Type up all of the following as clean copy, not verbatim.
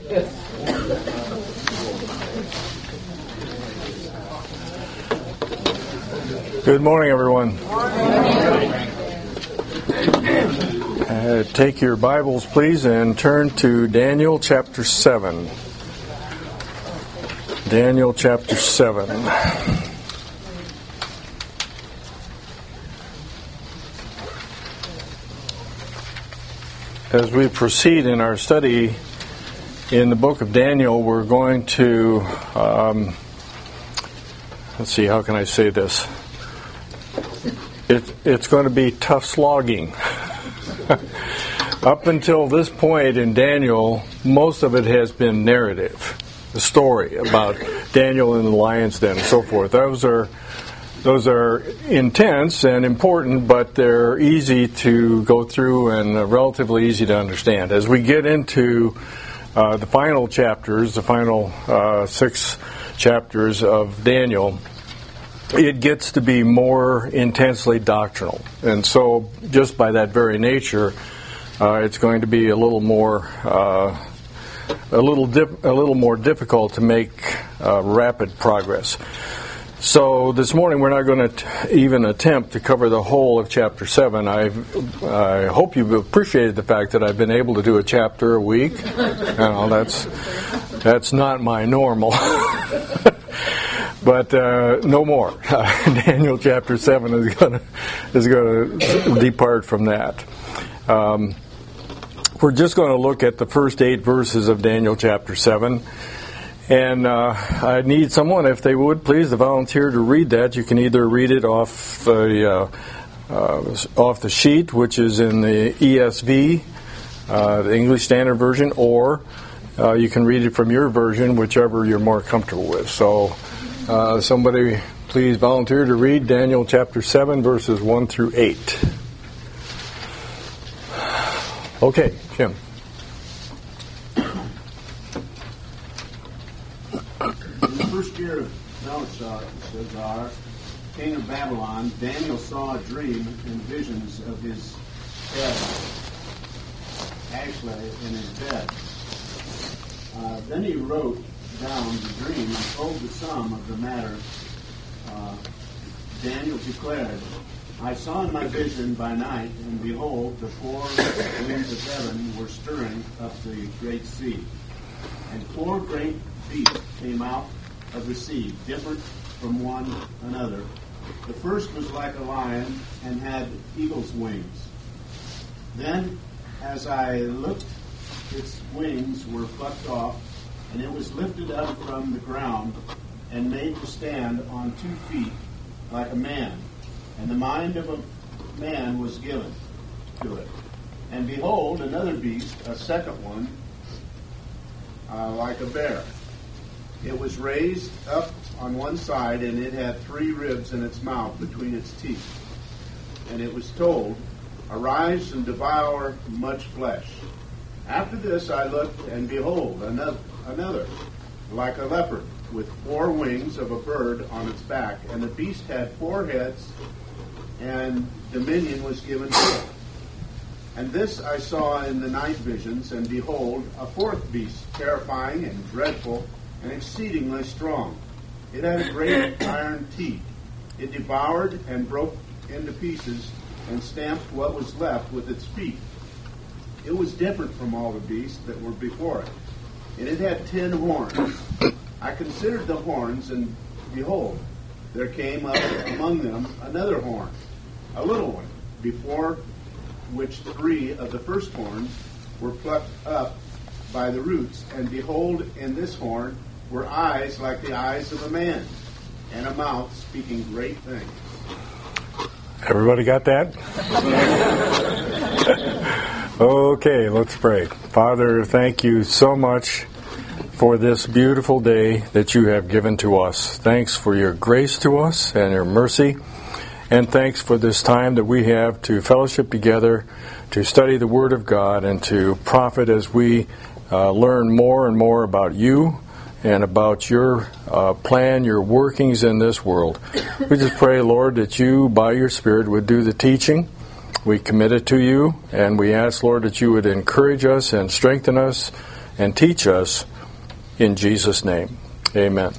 Good morning, everyone. Take your Bibles, please, and turn to Daniel chapter 7. Daniel chapter 7. As we proceed in our study in the book of Daniel, we're going to, let's see, how can I say this? It's going to be tough slogging. Up until this point in Daniel, most of it has been narrative, the story about Daniel in the lion's den and so forth. Those are intense and important, but they're easy to go through and relatively easy to understand. As we get into the final chapters, the final 6 chapters of Daniel, it gets to be more intensely doctrinal. And so just by that very nature, it's going to be a little more difficult to make rapid progress. So this morning we're not going to even attempt to cover the whole of chapter 7. I hope you've appreciated the fact that I've been able to do a chapter a week. That's not my normal. But no more. Daniel chapter 7 is going to depart from that. We're just going to look at the first 8 verses of Daniel chapter 7. And I need someone, if they would, please, to volunteer to read that. You can either read it off the sheet, which is in the ESV, the English Standard Version, or you can read it from your version, whichever you're more comfortable with. So somebody please volunteer to read Daniel chapter 7, verses 1 through 8. Okay, Jim. In the first year of Belshazzar, king of Babylon, Daniel saw a dream and visions of his head, actually in his bed. Then he wrote down the dream and told the sum of the matter. Daniel declared, I saw in my vision by night, and behold, the 4 winds of heaven were stirring up the great sea. And 4 great beasts came out of the sea, different from one another. The first was like a lion and had eagle's wings. Then, as I looked, its wings were plucked off, and it was lifted up from the ground and made to stand on 2 feet like a man. And the mind of a man was given to it. And behold, another beast, a second one, like a bear. It was raised up on one side, and it had 3 ribs in its mouth between its teeth. And it was told, Arise and devour much flesh. After this I looked, and behold, another, like a leopard, with 4 wings of a bird on its back. And the beast had 4 heads, and dominion was given to it. And this I saw in the night visions, and behold, a 4th beast, terrifying and dreadful, and exceedingly strong. It had great iron teeth. It devoured and broke into pieces, and stamped what was left with its feet. It was different from all the beasts that were before it. And it had 10 horns. I considered the horns, and behold, there came up among them another horn, a little one, before which 3 of the first horns were plucked up by the roots. And behold, in this horn were eyes like the eyes of a man, and a mouth speaking great things. Everybody got that? Okay, let's pray. Father, thank you so much for this beautiful day that you have given to us. Thanks for your grace to us and your mercy. And thanks for this time that we have to fellowship together, to study the Word of God, and to profit as we learn more and more about you and about your plan, your workings in this world. We just pray, Lord, that you, by your Spirit, would do the teaching. We commit it to you, and we ask, Lord, that you would encourage us and strengthen us and teach us. In Jesus' name, amen.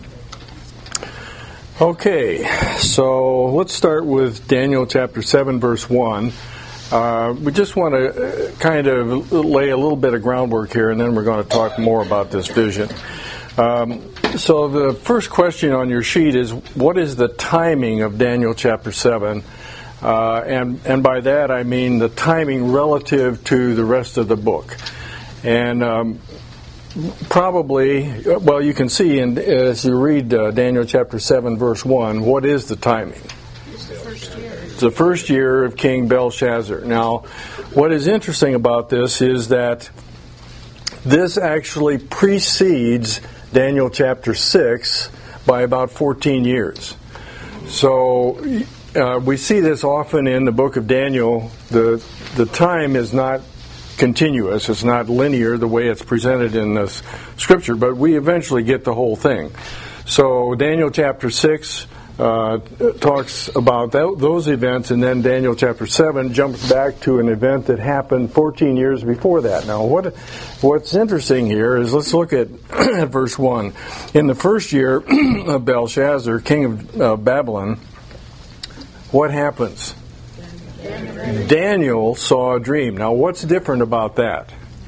Okay, so let's start with Daniel chapter 7, verse 1. We just want to kind of lay a little bit of groundwork here, and then we're going to talk more about this vision. So the first question on your sheet is, what is the timing of Daniel chapter 7? And by that I mean the timing relative to the rest of the book. And probably, well, you can see as you read Daniel chapter 7, verse 1, what is the timing? It's the first year. It's the first year of King Belshazzar. Now, what is interesting about this is that this actually precedes Daniel chapter 6 by about 14 years. So we see this often in the book of Daniel. The time is not continuous. It's not linear the way it's presented in the scripture, but we eventually get the whole thing. So Daniel chapter 6 talks about those events, and then Daniel chapter 7 jumps back to an event that happened 14 years before that. Now, what's interesting here is, let's look at verse 1. In the first year of Belshazzar, king of Babylon, what happens? Daniel saw a dream. Now, what's different about that?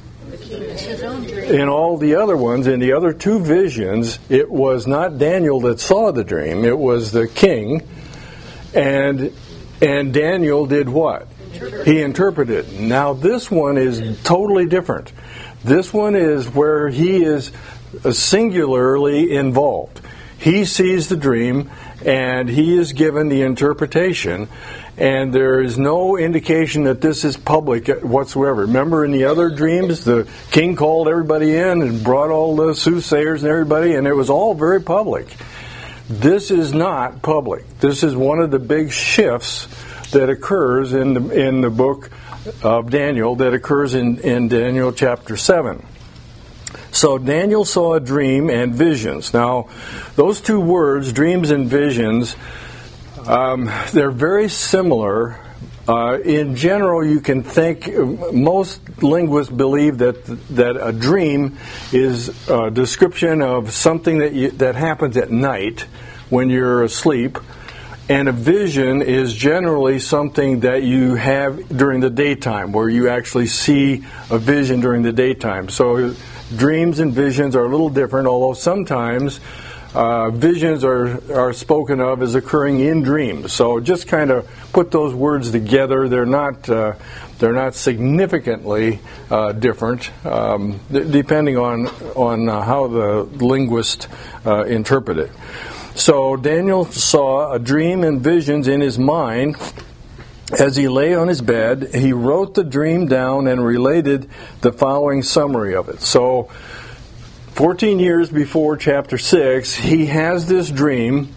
In all the other ones, in the other two visions, it was not Daniel that saw the dream. It was the king. And Daniel did what? He interpreted. Now, this one is totally different. This one is where he is singularly involved. He sees the dream, and he is given the interpretation. And there is no indication that this is public whatsoever. Remember, in the other dreams, the king called everybody in and brought all the soothsayers and everybody, and it was all very public. This is not public. This is one of the big shifts that occurs in the book of Daniel, that occurs in Daniel chapter 7. So Daniel saw a dream and visions. Now, those two words, dreams and visions, they're very similar. In general, you can think, most linguists believe that a dream is a description of something that happens at night when you're asleep, and a vision is generally something that you have during the daytime, where you actually see a vision during the daytime. So dreams and visions are a little different, although sometimes visions are spoken of as occurring in dreams. So just kind of put those words together. They're not significantly different, depending on how the linguist interpret it. So Daniel saw a dream and visions in his mind. As he lay on his bed, he wrote the dream down and related the following summary of it. So 14 years before chapter 6, he has this dream,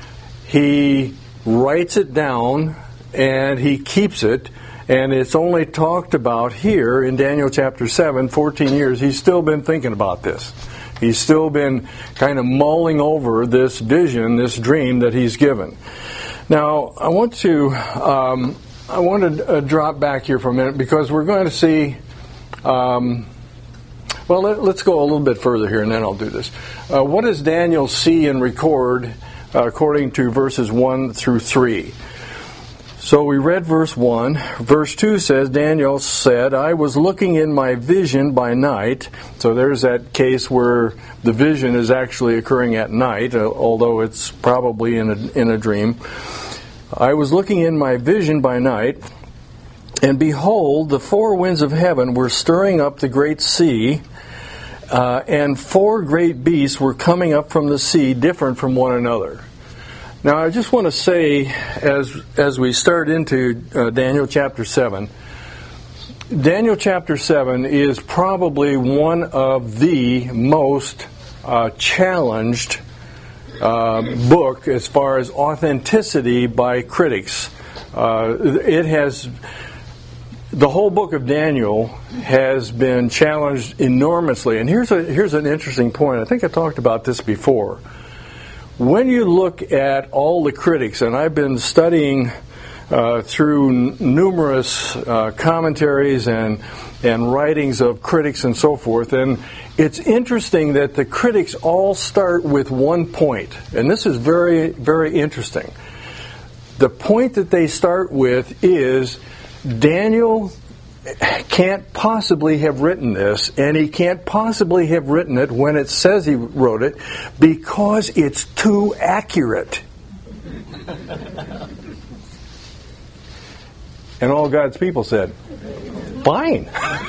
he writes it down, and he keeps it, and it's only talked about here in Daniel chapter 7, 14 years. He's still been thinking about this. He's still been kind of mulling over this vision, this dream that he's given. Now, I want to drop back here for a minute, because we're going to see... Well, let's go a little bit further here, and then I'll do this. What does Daniel see and record according to verses 1 through 3? So we read verse 1. Verse 2 says, Daniel said, I was looking in my vision by night. So there's that case where the vision is actually occurring at night, although it's probably in a dream. I was looking in my vision by night, and behold, the four winds of heaven were stirring up the great sea, and four great beasts were coming up from the sea, different from one another. Now, I just want to say, as we start into Daniel chapter 7, Daniel chapter 7 is probably one of the most challenged book as far as authenticity by critics. The whole book of Daniel has been challenged enormously. And here's an interesting point. I think I talked about this before. When you look at all the critics, and I've been studying through numerous commentaries and writings of critics and so forth. And it's interesting that the critics all start with one point. And this is very, very interesting. The point that they start with is Daniel can't possibly have written this, and he can't possibly have written it when it says he wrote it, because it's too accurate. And all God's people said, fine.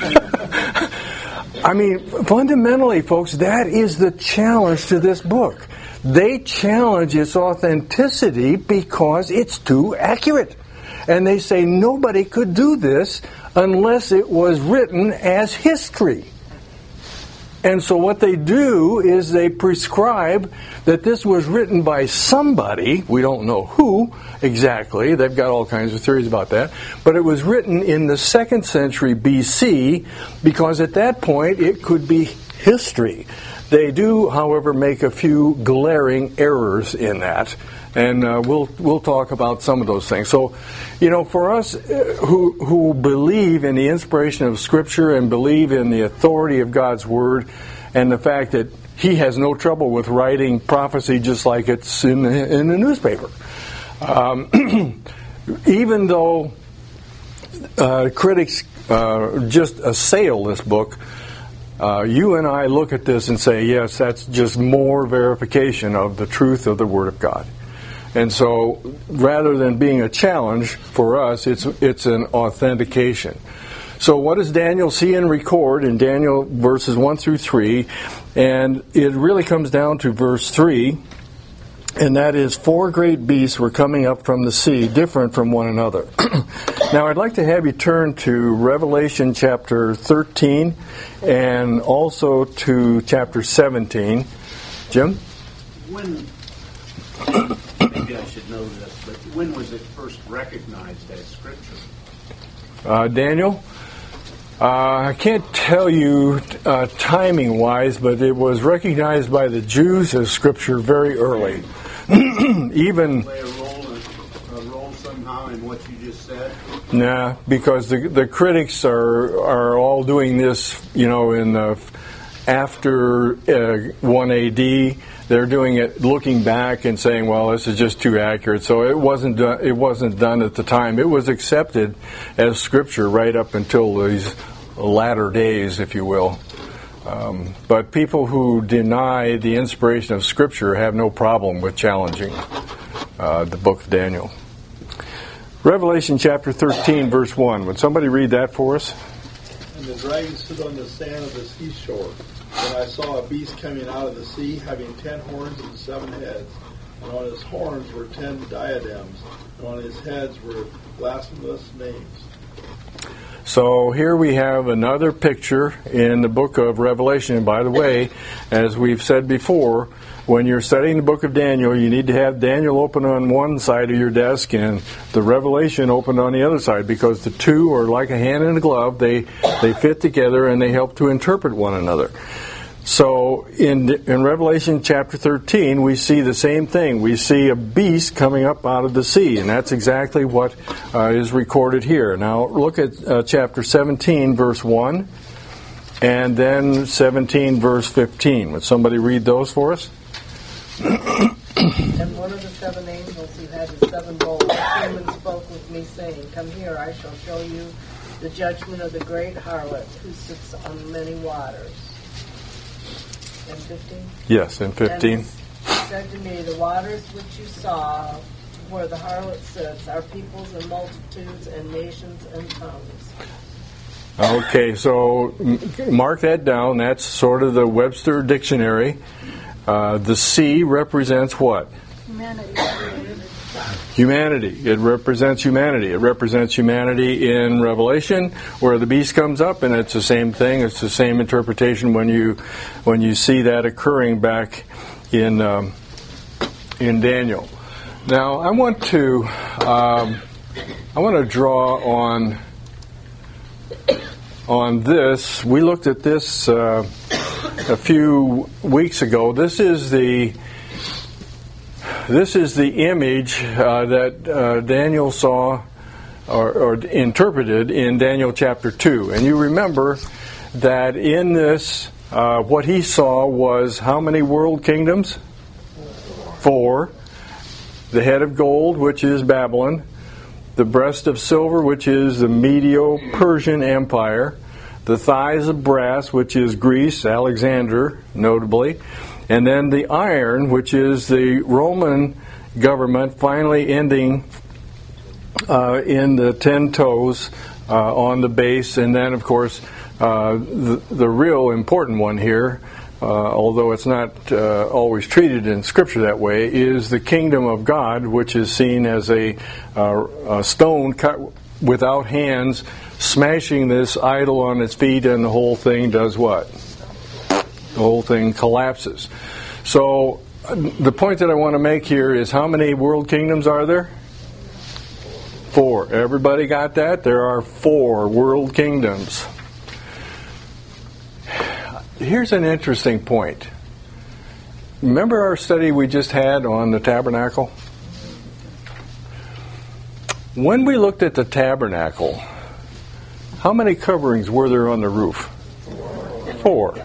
I mean, fundamentally, folks, that is the challenge to this book. They challenge its authenticity because it's too accurate. And they say nobody could do this unless it was written as history. And so what they do is they prescribe that this was written by somebody, we don't know who exactly, they've got all kinds of theories about that, but it was written in the 2nd century BC because at that point it could be history. They do, however, make a few glaring errors in that, and we'll talk about some of those things. So, you know, for us who believe in the inspiration of Scripture and believe in the authority of God's Word and the fact that He has no trouble with writing prophecy just like it's in the newspaper. Even though critics just assail this book, you and I look at this and say, yes, that's just more verification of the truth of the Word of God. And so, rather than being a challenge for us, it's an authentication. So what does Daniel see and record in Daniel verses 1 through 3? And it really comes down to verse 3, and that is 4 great beasts were coming up from the sea, different from one another. Now, I'd like to have you turn to Revelation chapter 13 and also to chapter 17. Jim? Maybe I should know this, but when was it first recognized as Scripture? Daniel? I can't tell you timing-wise, but it was recognized by the Jews as Scripture very early. Even play a role somehow in what you just said? Nah, because the critics are all doing this, you know, in the after 1 AD. They're doing it looking back and saying, well, this is just too accurate. So it wasn't done at the time. It was accepted as Scripture right up until these latter days, if you will. But people who deny the inspiration of Scripture have no problem with challenging the book of Daniel. Revelation chapter 13, verse 1. Would somebody read that for us? And the dragon stood on the sand of the seashore. And I saw a beast coming out of the sea, having 10 horns and 7 heads. And on his horns were 10 diadems, and on his heads were blasphemous names. So here we have another picture in the book of Revelation. And by the way, as we've said before, when you're studying the book of Daniel, you need to have Daniel open on one side of your desk and the Revelation open on the other side, because the two are like a hand and a glove. They fit together and they help to interpret one another. So in Revelation chapter 13, we see the same thing. We see a beast coming up out of the sea, and that's exactly what is recorded here. Now look at chapter 17, verse 1, and then 17, verse 15. Would somebody read those for us? And one of the 7 angels who had the 7 bowls came and spoke with me, saying, Come here, I shall show you the judgment of the great harlot who sits on many waters. And 15? Yes, and 15. And he said to me, The waters which you saw where the harlot sits are peoples and multitudes and nations and tongues. Okay, so mark that down. That's sort of the Webster Dictionary. The sea represents what? Humanity. It represents humanity. It represents humanity in Revelation, where the beast comes up, and it's the same thing. It's the same interpretation when you see that occurring back in Daniel. Now, I want to draw on this. We looked at this a few weeks ago. This is the this is the image that Daniel saw or interpreted in Daniel chapter 2. And you remember that in this, what he saw was how many world kingdoms? 4. The head of gold, which is Babylon. The breast of silver, which is the Medo-Persian Empire. The thighs of brass, which is Greece, Alexander, notably. And then the iron, which is the Roman government, finally ending in the 10 toes on the base. And then, of course, the real important one here, although it's not always treated in Scripture that way, is the kingdom of God, which is seen as a stone cut without hands, smashing this idol on its feet, and the whole thing does what? The whole thing collapses. So the point that I want to make here is, how many world kingdoms are there? 4. Everybody got that? There are 4 world kingdoms. Here's an interesting point. Remember our study we just had on the tabernacle? When we looked at the tabernacle, how many coverings were there on the roof? 4.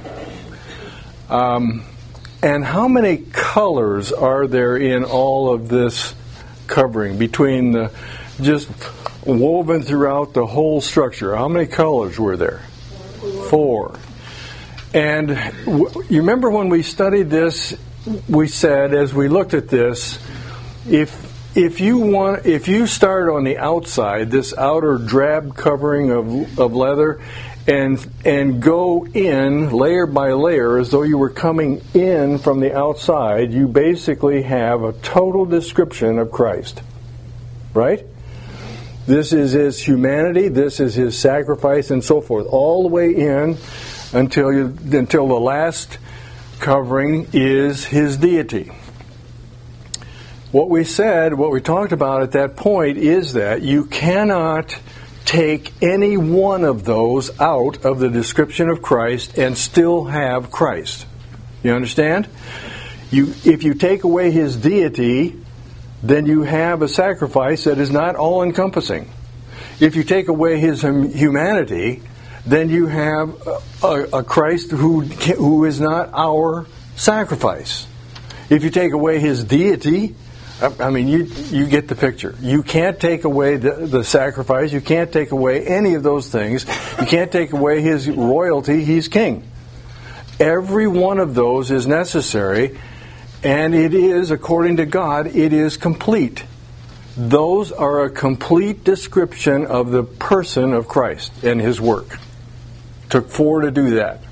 And how many colors are there in all of this covering, between the just woven throughout the whole structure? How many colors were there? 4. And you remember when we studied this, we said, as we looked at this, if you start on the outside, this outer drab covering of leather, and go in layer by layer as though you were coming in from the outside, you basically have a total description of Christ. Right? This is his humanity, this is his sacrifice, and so forth, all the way in until the last covering is his deity. What we talked about at that point is that you cannot take any one of those out of the description of Christ and still have Christ. You understand? If you take away his deity, then you have a sacrifice that is not all-encompassing. If you take away his humanity, then you have a Christ who is not our sacrifice. If you take away his deity, I mean, you get the picture. You can't take away the sacrifice. You can't take away any of those things. You can't take away his royalty. He's king. Every one of those is necessary, and it is, according to God, it is complete. Those are a complete description of the person of Christ and his work. Took 4 to do that.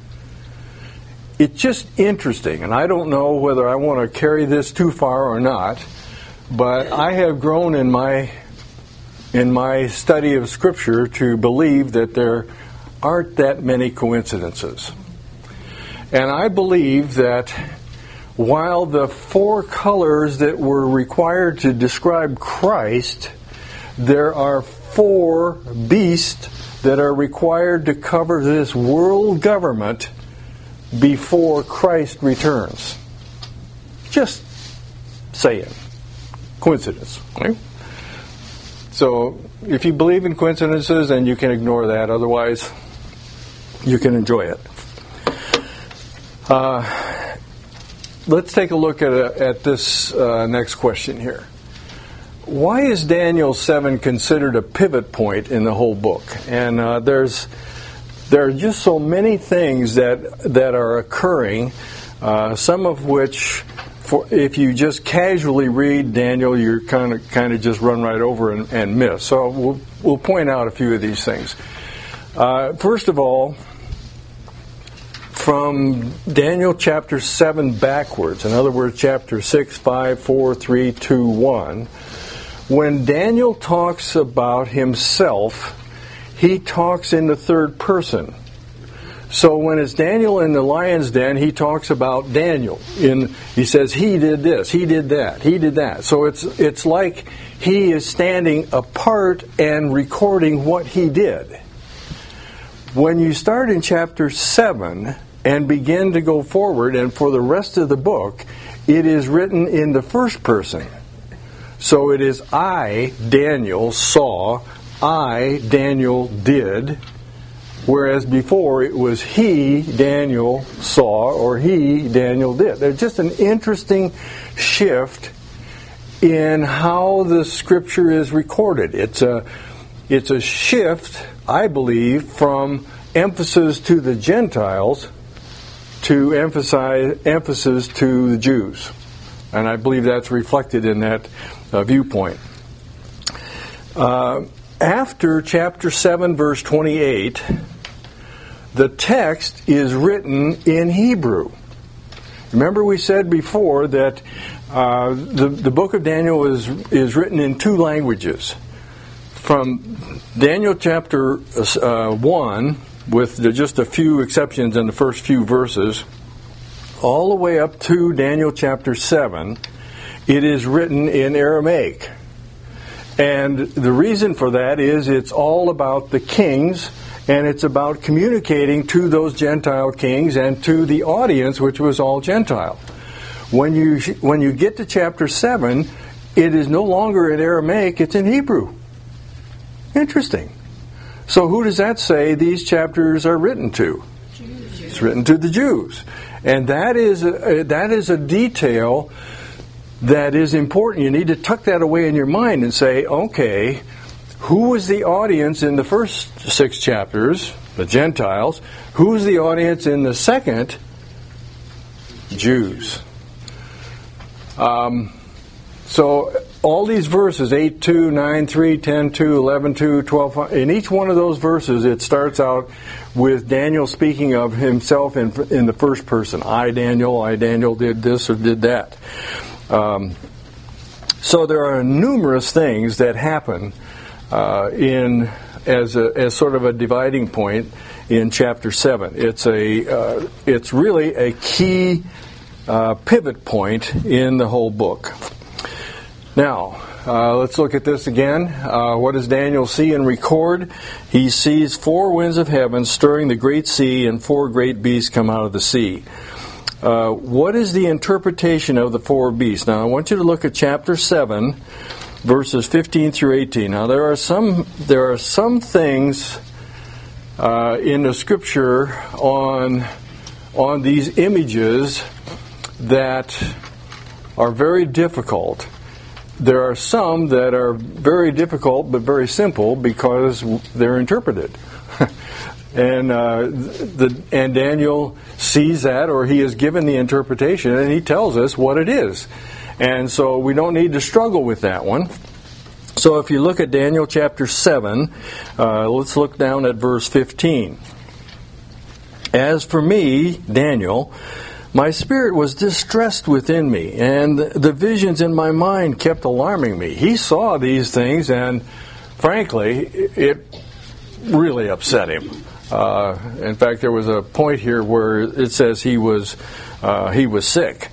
It's just interesting, and I don't know whether I want to carry this too far or not, but I have grown in my study of Scripture to believe that there aren't that many coincidences. And I believe that while the 4 colors that were required to describe Christ, there are 4 beasts that are required to cover this world government before Christ returns. Just saying. Coincidence. Right? So, if you believe in coincidences, then you can ignore that. Otherwise, you can enjoy it. Let's take a look at this next question here. Why is Daniel 7 considered a pivot point in the whole book? And there are just so many things that are occurring, some of which, if you just casually read Daniel, you're kind of just run right over and miss. So we'll point out a few of these things. First of all, from Daniel chapter 7 backwards, in other words, chapter 6, 5, 4, 3, 2, 1, when Daniel talks about himself, he talks in the third person. So when it's Daniel in the lion's den, he talks about Daniel. He says, he did this, he did that, he did that. So it's like he is standing apart and recording what he did. When you start in chapter 7 and begin to go forward, and for the rest of the book, it is written in the first person. So it is I, Daniel, saw, I, Daniel, did, whereas before it was he, Daniel, saw, or he, Daniel, did. There's just an interesting shift in how the Scripture is recorded. It's a shift, I believe, from emphasis to the Gentiles to emphasis to the Jews. And I believe that's reflected in that viewpoint. After chapter 7, verse 28, the text is written in Hebrew. Remember we said before that the book of Daniel is written in two languages. From Daniel chapter 1, with just a few exceptions in the first few verses, all the way up to Daniel chapter 7, it is written in Aramaic. And the reason for that is it's all about the kings, and it's about communicating to those Gentile kings and to the audience, which was all Gentile. When you get to chapter 7, it is no longer in Aramaic, it's in Hebrew. Interesting. So who does that say these chapters are written to? Jews. It's written to the Jews. And that is a detail that is important. You need to tuck that away in your mind and say, okay, who was the audience in the first 6 chapters? The Gentiles. Who's the audience in the second? Jews. So all these verses, 8:2, 9:3, 10:2, 11:2, 12:5, in each one of those verses it starts out with Daniel speaking of himself in the first person. I, Daniel, did this or did that. So there are numerous things that happen as sort of a dividing point in chapter 7. It's really a key pivot point in the whole book. Now, let's look at this again. What does Daniel see and record? He sees 4 winds of heaven stirring the great sea, and 4 great beasts come out of the sea. What is the interpretation of the 4 beasts? Now, I want you to look at chapter 7, verses 15 through 18. Now, there are some things in the Scripture on these images that are very difficult. There are some that are very difficult but very simple because they're interpreted. And Daniel sees that, or he is given the interpretation, and he tells us what it is. And so we don't need to struggle with that one. So if you look at Daniel chapter 7, let's look down at verse 15. As for me, Daniel, my spirit was distressed within me, and the visions in my mind kept alarming me. He saw these things, and frankly, it really upset him. In fact, there was a point here where it says he was sick.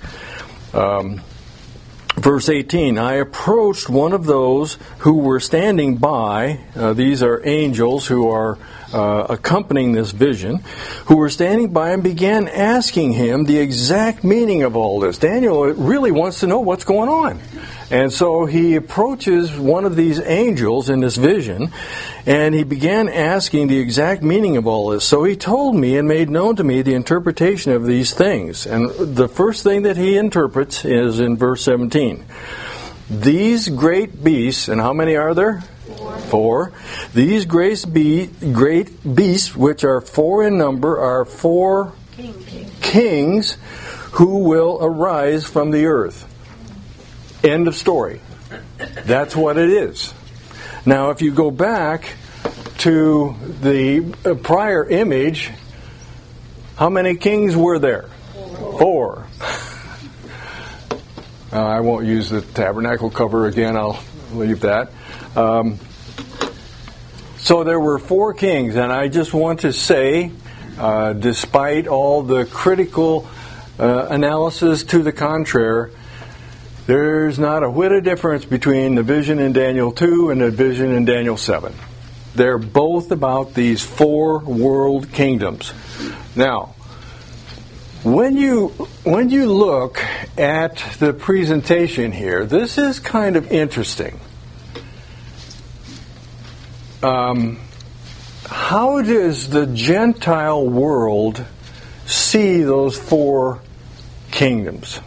Verse 18, I approached one of those who were standing by. These are angels who are accompanying this vision, who were standing by, and began asking him the exact meaning of all this. Daniel really wants to know what's going on. And so he approaches one of these angels in this vision, and he began asking the exact meaning of all this. So he told me and made known to me the interpretation of these things. And the first thing that he interprets is in verse 17. These great beasts, and how many are there? 4. These great beasts, which are 4 in number, are 4 kings who will arise from the earth. End of story. That's what it is. Now, if you go back to the prior image, how many kings were there? 4. I won't use the tabernacle cover again. I'll leave that. So there were 4 kings, and I just want to say, despite all the critical analysis to the contrary, there's not a whit of difference between the vision in Daniel 2 and the vision in Daniel 7. They're both about these 4 world kingdoms. Now, when you look at the presentation here, this is kind of interesting. How does the Gentile world see those four kingdoms?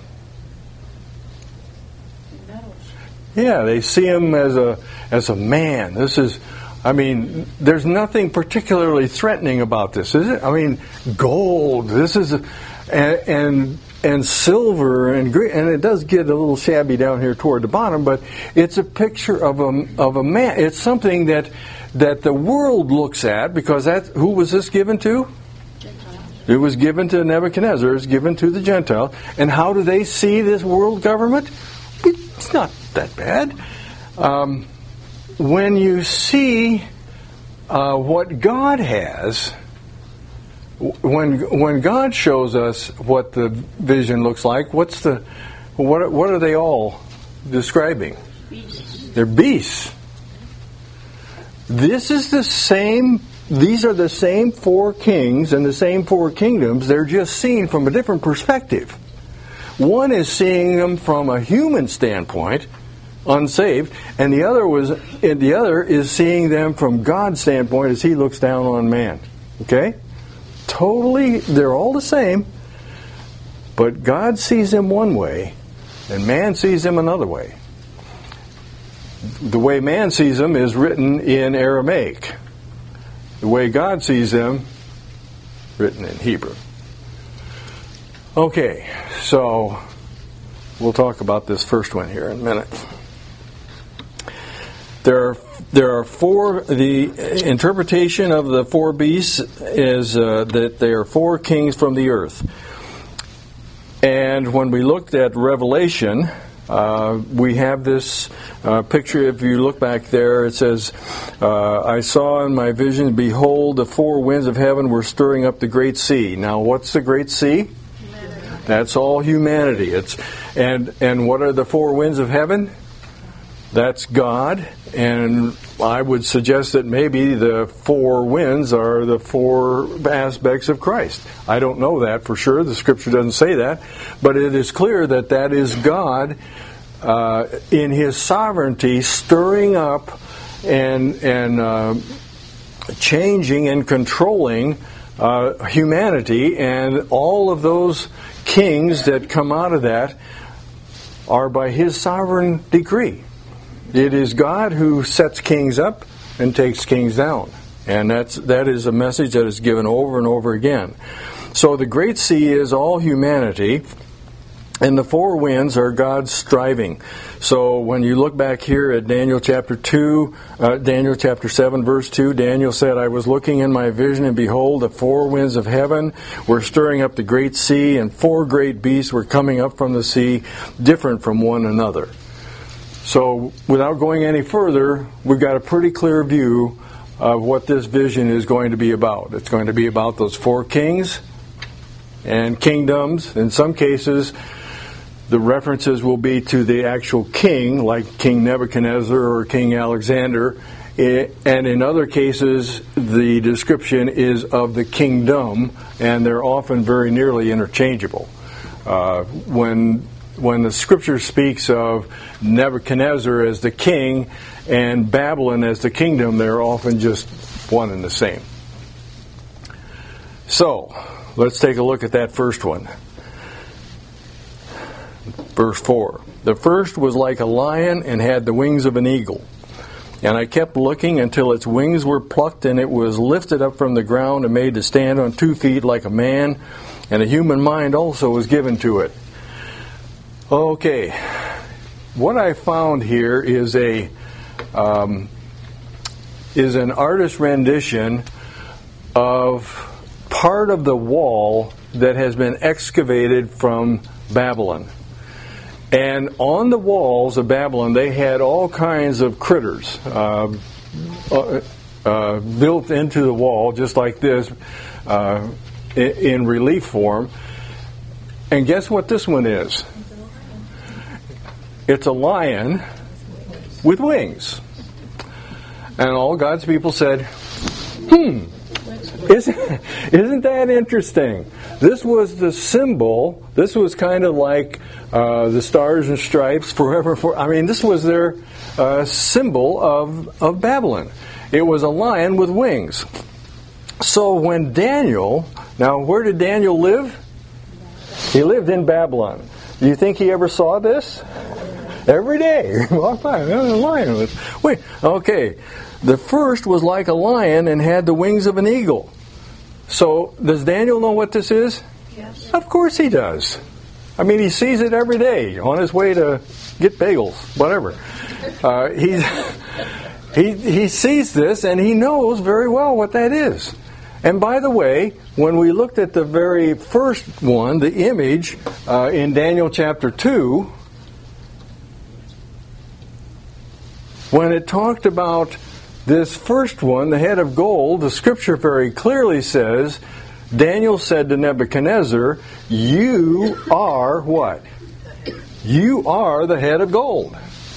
Yeah, they see him as a man. There's nothing particularly threatening about this, is it? I mean, gold. This is, and silver and green, and it does get a little shabby down here toward the bottom, but it's a picture of a man. It's something that the world looks at, because who was this given to? Gentiles. It was given to Nebuchadnezzar. It was given to the Gentiles. And how do they see this world government? It's not that bad. When you see what God has, when God shows us what the vision looks like, what are they all describing? Beasts. They're beasts. This is the same. These are the same four kings and the same four kingdoms. They're just seen from a different perspective. One is seeing them from a human standpoint, unsaved, and the other is seeing them from God's standpoint as He looks down on man. Okay? Totally, they're all the same, but God sees them one way, and man sees them another way. The way man sees them is written in Aramaic. The way God sees them, written in Hebrew. Okay, so we'll talk about this first one here in a minute. There are four. The interpretation of the four beasts is that they are four kings from the earth. And when we looked at Revelation, we have this picture. If you look back there, it says, I saw in my vision, behold, the four winds of heaven were stirring up the great sea. Now, what's the great sea? Humanity. That's all humanity. And what are the four winds of heaven? That's God. And I would suggest that maybe the four winds are the four aspects of Christ. I don't know that for sure. The Scripture doesn't say that. But it is clear that is God in His sovereignty stirring up and changing and controlling humanity. And all of those kings that come out of that are by His sovereign decree. It is God who sets kings up and takes kings down. And that is a message that is given over and over again. So the Great Sea is all humanity, and the four winds are God's striving. So when you look back here at Daniel chapter 7, verse 2, Daniel said, I was looking in my vision, and behold, the four winds of heaven were stirring up the great sea, and four great beasts were coming up from the sea, different from one another. So without going any further, we've got a pretty clear view of what this vision is going to be about. It's going to be about those four kings and kingdoms. In some cases, the references will be to the actual king, like King Nebuchadnezzar or King Alexander. And in other cases, the description is of the kingdom, and they're often very nearly interchangeable. When the Scripture speaks of Nebuchadnezzar as the king and Babylon as the kingdom, they're often just one and the same. So, let's take a look at that first one. Verse 4. The first was like a lion and had the wings of an eagle. And I kept looking until its wings were plucked, and it was lifted up from the ground and made to stand on 2 feet like a man, and a human mind also was given to it. Okay, what I found here is an artist's rendition of part of the wall that has been excavated from Babylon. And on the walls of Babylon, they had all kinds of critters built into the wall, just like this, in relief form. And guess what this one is? It's a lion with wings. And all God's people said, Isn't that interesting? This was the symbol. This was kind of like the stars and stripes forever. This was their symbol of Babylon. It was a lion with wings. So when Daniel, now where did Daniel live? He lived in Babylon. Do you think he ever saw this? Every day. Walk by, there's a lion. Wait, okay. The first was like a lion and had the wings of an eagle. So, does Daniel know what this is? Yes. Of course he does. He sees it every day on his way to get bagels, whatever. He sees this and he knows very well what that is. And by the way, when we looked at the very first one, the image in Daniel chapter 2, when it talked about this first one, the head of gold, the scripture very clearly says, Daniel said to Nebuchadnezzar, you are what? You are the head of gold.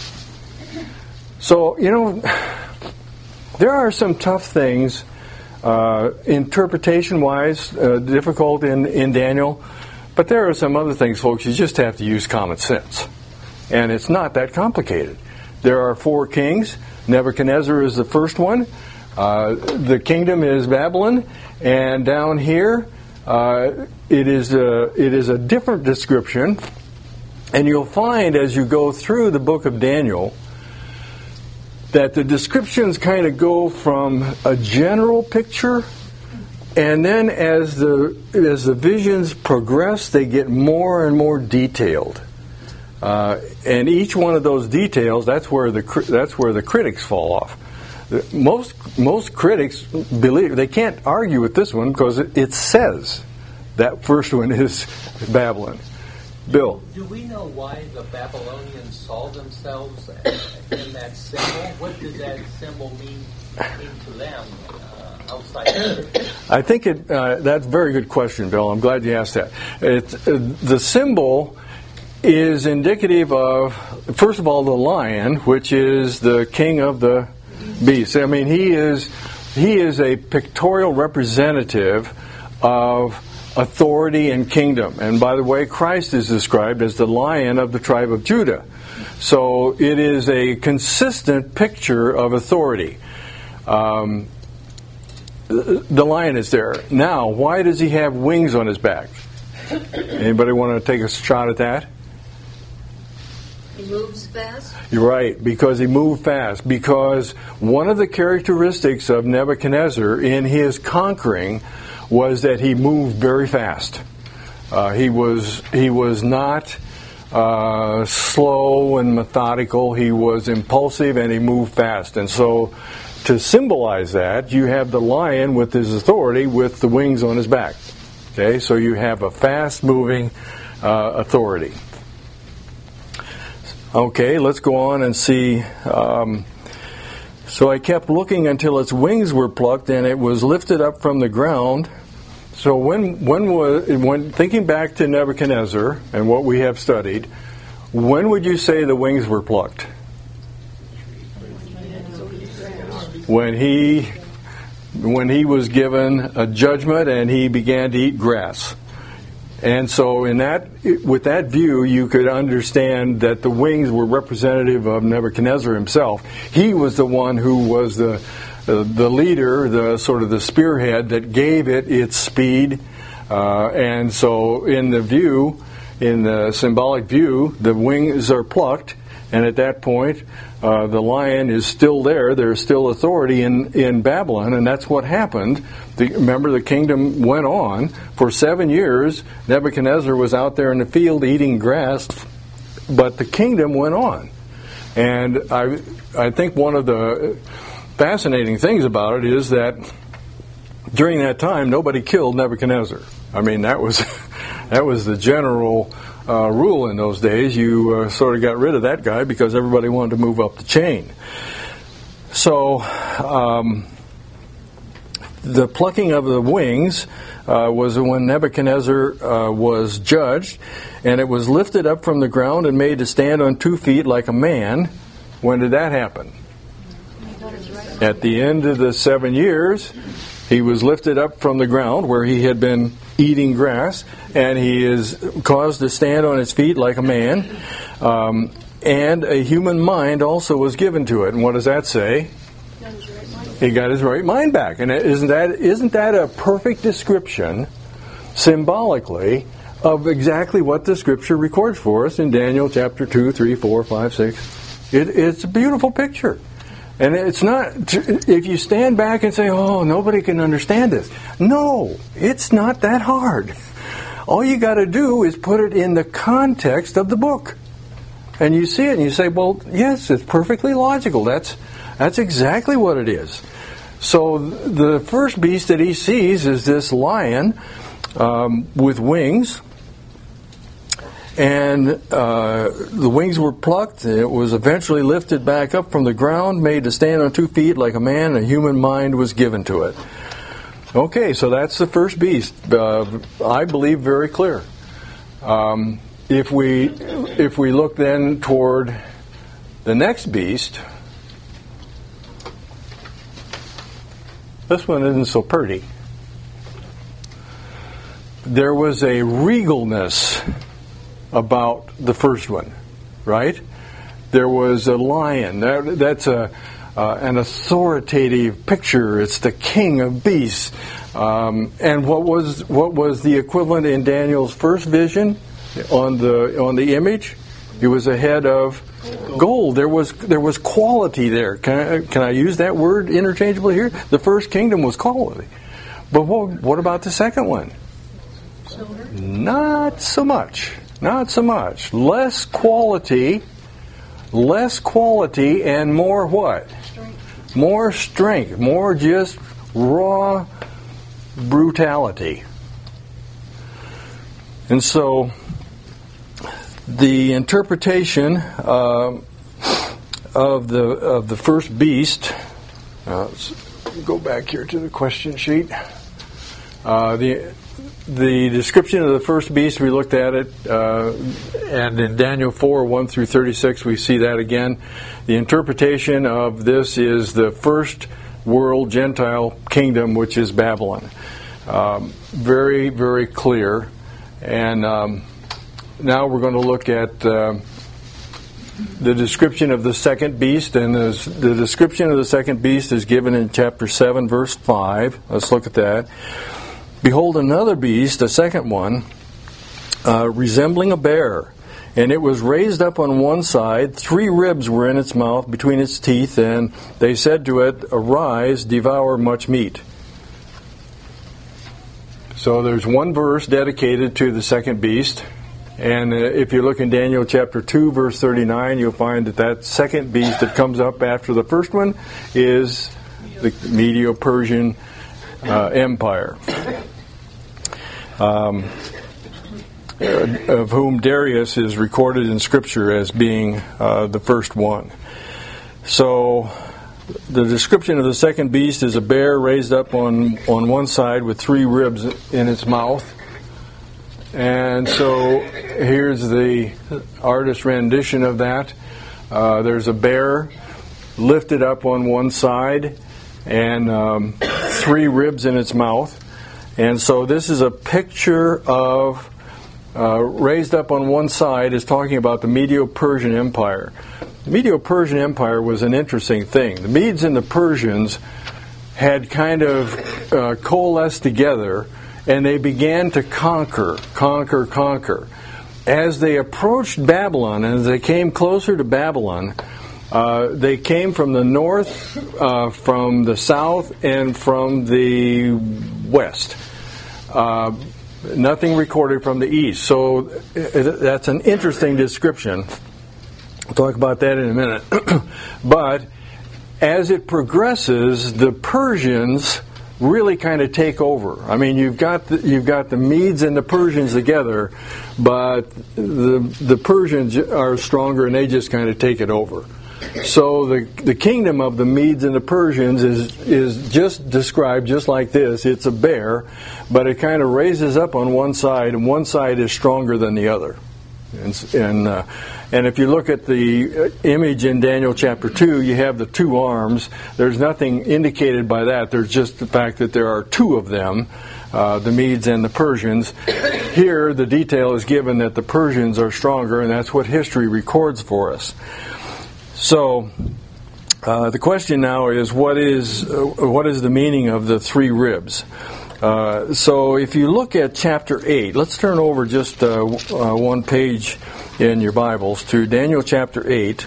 So, there are some tough things, interpretation-wise, difficult in Daniel, but there are some other things, folks, you just have to use common sense. And it's not that complicated. There are 4 kings. Nebuchadnezzar is the first one. The kingdom is Babylon, and down here it is a different description. And you'll find as you go through the book of Daniel that the descriptions kind of go from a general picture, and then as the visions progress, they get more and more detailed. And each one of those details, that's where the critics fall off. Most critics believe they can't argue with this one because it says that first one is Babylon. Bill, do we know why the Babylonians saw themselves in that symbol? What does that symbol mean to them outside of it? I think that's a very good question, Bill. I'm glad you asked that. The symbol is indicative of, first of all, the lion, which is the king of the beasts. He is a pictorial representative of authority and kingdom. And by the way, Christ is described as the lion of the tribe of Judah. So it is a consistent picture of authority. The lion is there. Now, why does he have wings on his back? Anybody want to take a shot at that? He moves fast? You're right, because he moved fast. Because one of the characteristics of Nebuchadnezzar in his conquering was that he moved very fast. He was not slow and methodical. He was impulsive and he moved fast. And so to symbolize that, you have the lion with his authority with the wings on his back. Okay, so you have a fast-moving authority. Okay, let's go on and see. So I kept looking until its wings were plucked and it was lifted up from the ground. So when thinking back to Nebuchadnezzar and what we have studied, when would you say the wings were plucked? When he was given a judgment and he began to eat grass. And so with that view, you could understand that the wings were representative of Nebuchadnezzar himself. He was the one who was the leader, the sort of the spearhead that gave it its speed. And so in the symbolic view, the wings are plucked. And at that point, the lion is still there. There's still authority in Babylon, and that's what happened. Remember, the kingdom went on for 7 years. Nebuchadnezzar was out there in the field eating grass, but the kingdom went on. And I think one of the fascinating things about it is that during that time, nobody killed Nebuchadnezzar. That was the general rule in those days. You sort of got rid of that guy because everybody wanted to move up the chain. So the plucking of the wings was when Nebuchadnezzar was judged, and it was lifted up from the ground and made to stand on 2 feet like a man. When did that happen? At the end of the 7 years, He was lifted up from the ground where he had been eating grass, and he is caused to stand on his feet like a man. And a human mind also was given to it. And what does that say? He got his right mind back. And isn't that a perfect description, symbolically, of exactly what the Scripture records for us in Daniel chapter 2, 3, 4, 5, 6? It's a beautiful picture. And it's not, if you stand back and say, oh, nobody can understand this. No, it's not that hard. All you got to do is put it in the context of the book. And you see it and you say, well, yes, it's perfectly logical. That's exactly what it is. So the first beast that he sees is this lion with wings. And the wings were plucked. It was eventually lifted back up from the ground, made to stand on 2 feet like a man. A human mind was given to it. Okay, so that's the first beast. I believe very clear. If we look then toward the next beast, this one isn't so pretty. There was a regalness about the first one, right? There was a lion. That's an authoritative picture. It's the king of beasts. And what was the equivalent in Daniel's first vision on the image? It was a head of gold. There was quality there. Can I use that word interchangeably here? The first kingdom was quality. But what about the second one? Not so much. Not so much. Less quality, and more what? Strength. More strength. More just raw brutality. And so the interpretation of the first beast. Let's go back here to the question sheet. The description of the first beast, we looked at it, and in Daniel 4, 1 through 36, we see that again. The interpretation of this is the first world Gentile kingdom, which is Babylon. Very, very clear. And now we're going to look at the description of the second beast, and the description of the second beast is given in chapter 7, verse 5. Let's look at that. Behold, another beast, a second one, resembling a bear, and it was raised up on one side. 3 ribs were in its mouth between its teeth, and they said to it, Arise, devour much meat. So there's one verse dedicated to the second beast, and if you look in Daniel chapter 2, verse 39, you'll find that second beast that comes up after the first one is the Medo-Persian Empire. Of whom Darius is recorded in Scripture as being the first one. So the description of the second beast is a bear raised up on one side with 3 ribs in its mouth. And so here's the artist's rendition of that. There's a bear lifted up on one side and 3 ribs in its mouth. And so this is a picture of raised up on one side is talking about the Medo-Persian Empire. The Medo-Persian Empire was an interesting thing. The Medes and the Persians had kind of coalesced together, and they began to conquer. As they approached Babylon, and as they came closer to Babylon, they came from the north, from the south, and from the west. Nothing recorded from the east. So that's an interesting description. We'll talk about that in a minute. But as it progresses, the Persians really kind of take over. I mean, you've got the Medes and the Persians together, but the Persians are stronger, and they just kind of take it over. So the kingdom of the Medes and the Persians is just described just like this. It's a bear, but it kind of raises up on one side, and one side is stronger than the other. And if you look at the image in Daniel chapter 2, you have the two arms. There's nothing indicated by that. There's just the fact that there are two of them, the Medes and the Persians. Here, the detail is given that the Persians are stronger, and that's what history records for us. So, the question now is, what is the meaning of the three ribs? So if you look at chapter 8, let's turn over just one page in your Bibles to Daniel chapter 8,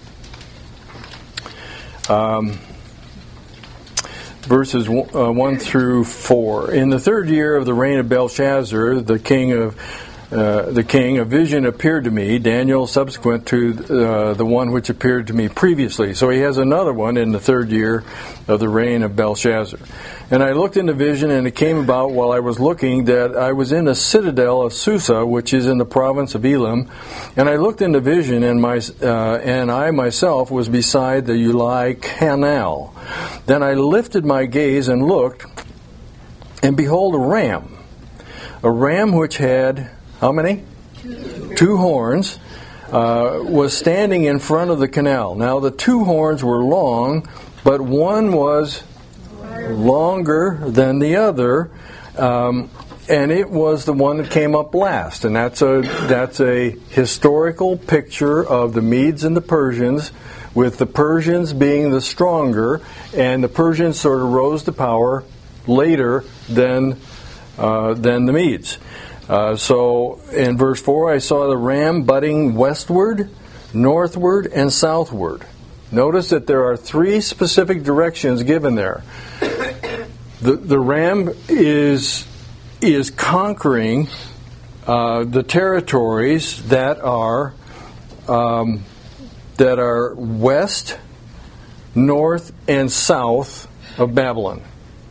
verses 1 through 4. In the third year of the reign of Belshazzar, the king, a vision appeared to me, Daniel, subsequent to the one which appeared to me previously. So he has another one in the third year of the reign of Belshazzar. And I looked in the vision, and it came about while I was looking that I was in the citadel of Susa, which is in the province of Elam. And I looked in the vision, and I myself was beside the Ulai Canal. Then I lifted my gaze and looked, and behold, a ram which had, how many? Two horns, was standing in front of the canal. Now the two horns were long, but one was longer than the other, and it was the one that came up last. And that's a historical picture of the Medes and the Persians, with the Persians being the stronger, and the Persians sort of rose to power later than the Medes. So in verse 4, I saw the ram butting westward, northward, and southward. Notice that there are three specific directions given there. The ram is conquering the territories that are west, north, and south of Babylon.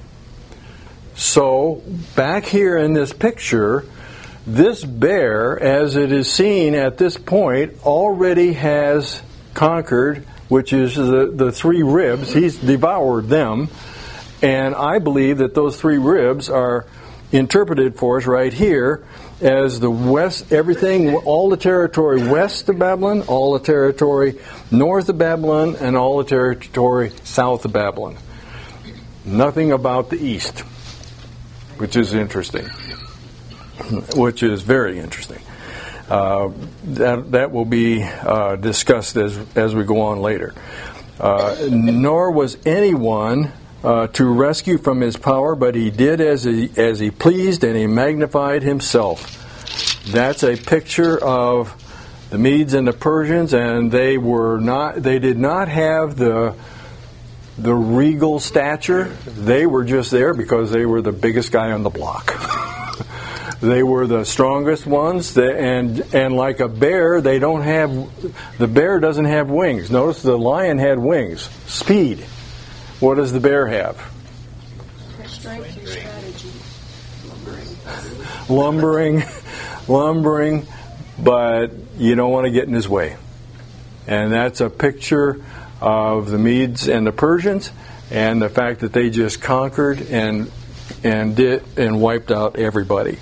So back here in this picture, this bear, as it is seen at this point, already has conquered, which is the three ribs. He's devoured them. And I believe that those three ribs are interpreted for us right here as the west, everything, all the territory west of Babylon, all the territory north of Babylon, and all the territory south of Babylon. Nothing about the east, which is interesting. Which is very interesting. That will be discussed as we go on later. Nor was anyone to rescue from his power, but he did as he pleased, and he magnified himself. That's a picture of the Medes and the Persians, and they did not have the regal stature. They were just there because they were the biggest guy on the block. They were the strongest ones, and like a bear, the bear doesn't have wings. Notice the lion had wings. Speed. What does the bear have? Strength and strategy. Lumbering, but you don't want to get in his way. And that's a picture of the Medes and the Persians, and the fact that they just conquered and wiped out everybody.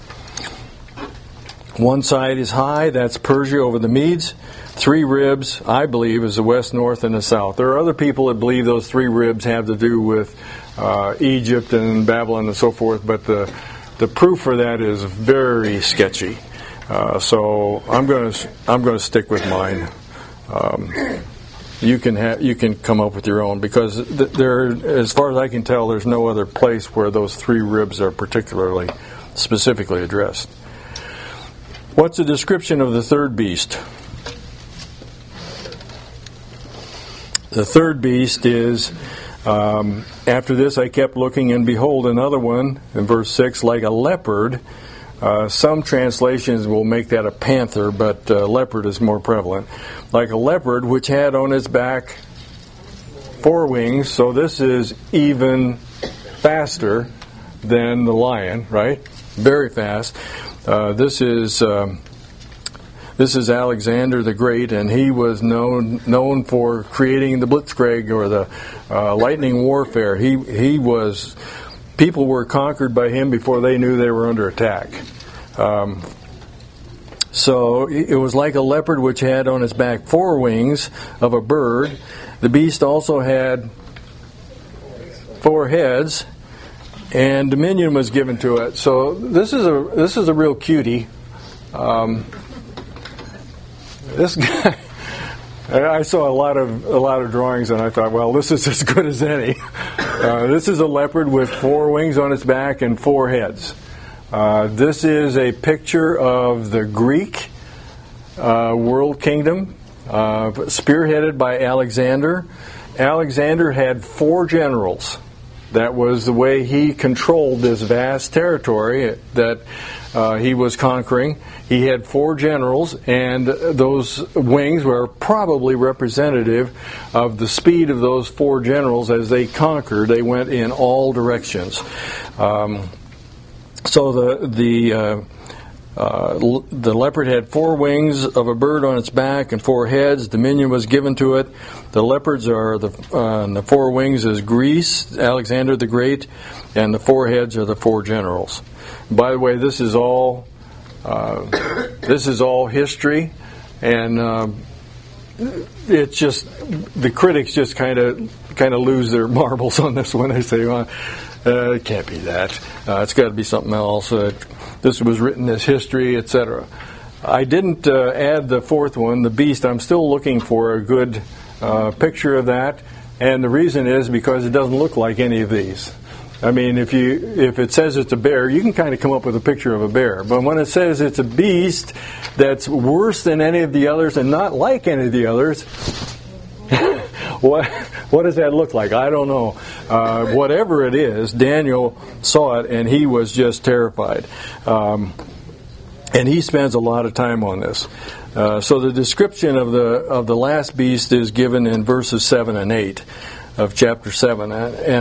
One side is high, that's Persia over the Medes. Three ribs, I believe, is the west, north, and the south. There are other people that believe those three ribs have to do with Egypt and Babylon and so forth, but the proof for that is very sketchy. So I'm going to stick with mine. You can come up with your own, because as far as I can tell, there's no other place where those three ribs are particularly specifically addressed. What's the description of the third beast? The third beast is, after this I kept looking, and behold, another one, in verse 6, like a leopard. Some translations will make that a panther, but leopard is more prevalent. Like a leopard, which had on its back 4 wings, so this is even faster than the lion, right? Very fast. This is Alexander the Great, and he was known for creating the Blitzkrieg, or the lightning warfare. People were conquered by him before they knew they were under attack. So it was like a leopard which had on its back 4 wings of a bird. The beast also had 4 heads, and dominion was given to it. So this is a real cutie. This guy, I saw a lot of drawings, and I thought, well, this is as good as any. This is a leopard with 4 wings on its back and 4 heads. This is a picture of the Greek world kingdom, spearheaded by Alexander. Alexander had 4 generals. That was the way he controlled this vast territory that he was conquering. He had 4 generals, and those wings were probably representative of the speed of those 4 generals as they conquered. They went in all directions. So the leopard had 4 wings of a bird on its back and 4 heads. Dominion was given to it. The leopards are the 4 wings is Greece, Alexander the Great, and the 4 heads are the 4 generals. By the way, this is all history, and it's just the critics just kind of lose their marbles on this one. They say, well, it can't be that. It's got to be something else. This was written as history, etc. I didn't add the 4th one, the beast. I'm still looking for a good picture of that, and the reason is because it doesn't look like any of these. I mean, if it says it's a bear, you can kind of come up with a picture of a bear. But when it says it's a beast that's worse than any of the others and not like any of the others, what does that look like? I don't know. Whatever it is, Daniel saw it and he was just terrified. And he spends a lot of time on this. So the description of the last beast is given in verses 7 and 8 of chapter 7.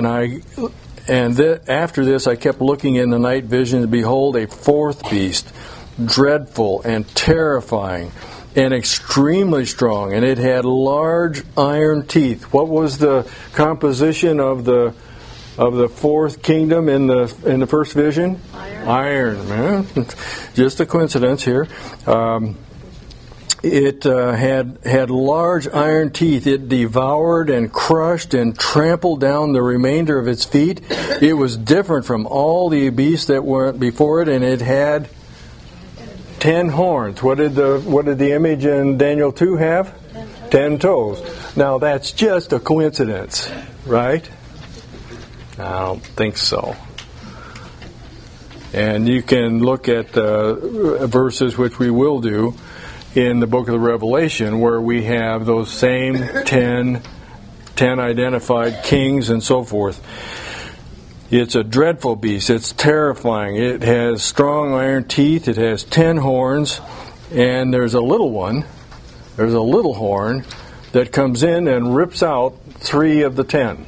After this I kept looking in the night vision, and behold, a 4th beast, dreadful and terrifying and extremely strong, and it had large iron teeth. What was the composition of the 4th kingdom in the first vision? Iron. Just a coincidence here. It had large iron teeth. It devoured and crushed and trampled down the remainder of its feet. It was different from all the beasts that went before it, and it had 10 horns. What did the image in Daniel 2 have? 10 toes. Now that's just a coincidence, right? I don't think so. And you can look at verses, which we will do, in the book of the Revelation, where we have those same 10 identified kings and so forth. It's a dreadful beast. It's terrifying. It has strong iron teeth. It has 10 horns. And there's a little one. There's a little horn that comes in and rips out 3 of the 10.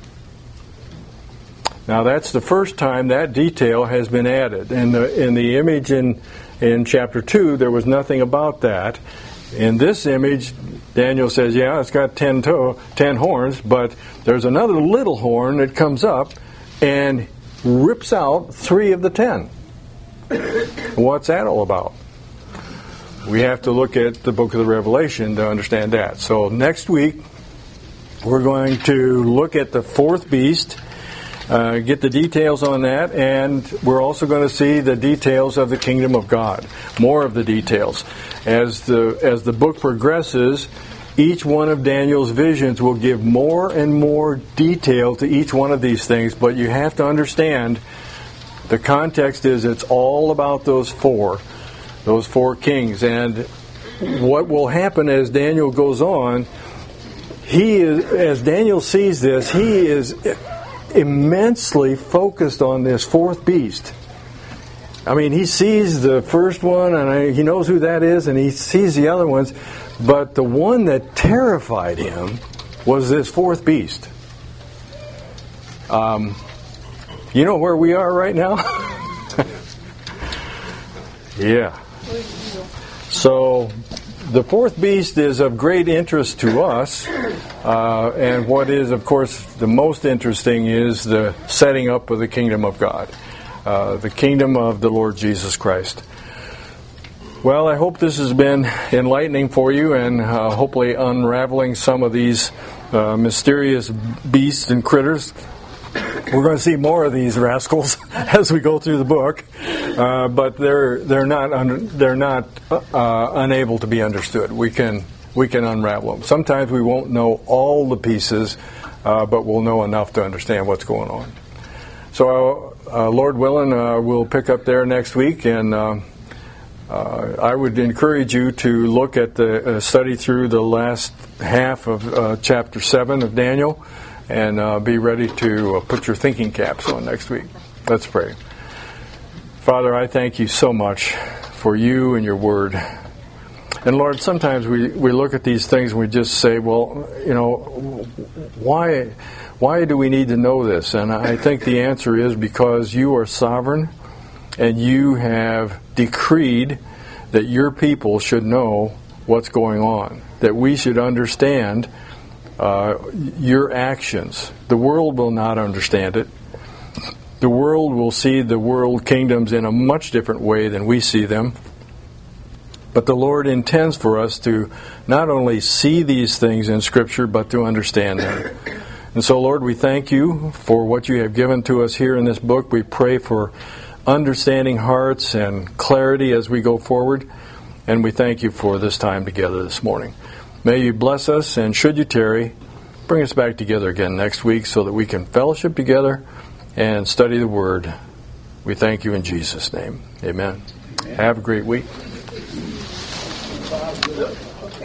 Now that's the first time that detail has been added. In the image in chapter 2, there was nothing about that. In this image, Daniel says, yeah, it's got 10 horns, but there's another little horn that comes up and rips out 3 of the 10. What's that all about? We have to look at the book of the Revelation to understand that. So next week, we're going to look at the 4th beast, get the details on that, and we're also going to see the details of the kingdom of God. More of the details. As the book progresses, each one of Daniel's visions will give more and more detail to each one of these things, but you have to understand the context is it's all about those four kings. And what will happen as Daniel goes on, as Daniel sees this, he is immensely focused on this 4th beast. I mean, he sees the first one, and he knows who that is, and he sees the other ones, but the one that terrified him was this 4th beast. You know where we are right now? Yeah. So the 4th beast is of great interest to us, and what is, of course, the most interesting is the setting up of the kingdom of God, the kingdom of the Lord Jesus Christ. Well, I hope this has been enlightening for you and hopefully unraveling some of these mysterious beasts and critters. We're going to see more of these rascals as we go through the book, but they're not unable to be understood. We can unravel them. Sometimes we won't know all the pieces, but we'll know enough to understand what's going on. So, Lord willing, we'll pick up there next week, and I would encourage you to look at the study through the last half of chapter 7 of Daniel, and be ready to put your thinking caps on next week. Let's pray. Father, I thank you so much for you and your word. And Lord, sometimes we look at these things and we just say, well, why do we need to know this? And I think the answer is because you are sovereign and you have decreed that your people should know what's going on, that we should understand your actions. The world will not understand it. The world will see the world kingdoms in a much different way than we see them. But the Lord intends for us to not only see these things in Scripture, but to understand them. And so, Lord, we thank you for what you have given to us here in this book. We pray for understanding hearts and clarity as we go forward. And we thank you for this time together this morning. May you bless us, and should you tarry, bring us back together again next week so that we can fellowship together and study the Word. We thank you in Jesus' name. Amen. Have a great week.